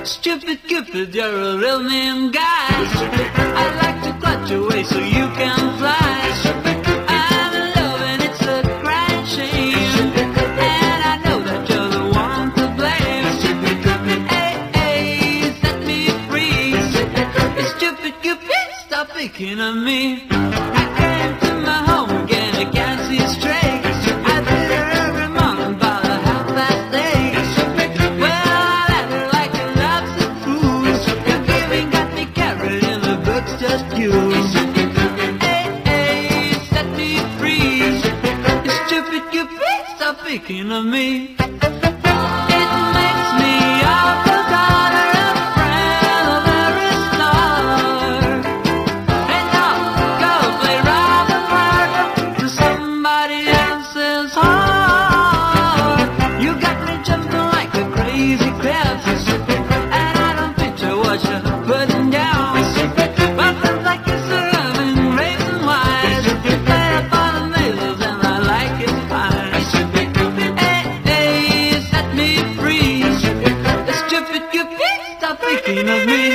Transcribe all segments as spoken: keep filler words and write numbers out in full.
Stupid Cupid, you're a real mean guy. I'd like to clutch your waist so you can fly. I'm in love and it's a crying shame, and I know that you're the one to blame. Stupid Cupid, hey, hey, set me free. Stupid Cupid, stop thinking of me. I came to my home again, I can't see straight. I did her every morning about a half past eight. Well, I let her like a loves of food. Your giving got me carried in the books, just you. Hey, hey, set me free. Stupid Cupid, stop thinking of me. It makes me awful daughter of friend of every star. And now go play Robin Parker to somebody else's heart. You got me jumping like a crazy crab, and I don't picture what you're putting down. But it's like you're serving raisin wine. Play upon the nails and I like it fine. Hey, hey, set me free. Stupid Cupid, stop thinking of me.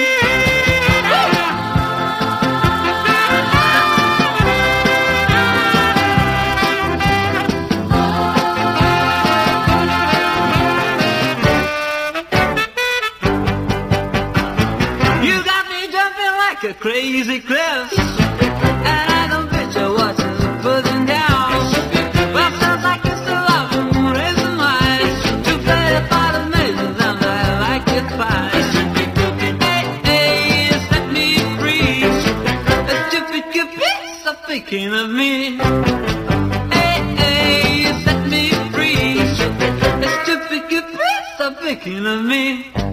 You got me jumping like a crazy cliff, and I don't picture what you're putting down. Well, sounds like you're still loving raisin wine. To play the part of mazes and I like it fine. Hey, hey, set me free. Stupid Cupid, stop thinking of me. Hey, hey, set me free. Stupid Cupid, stop thinking of me.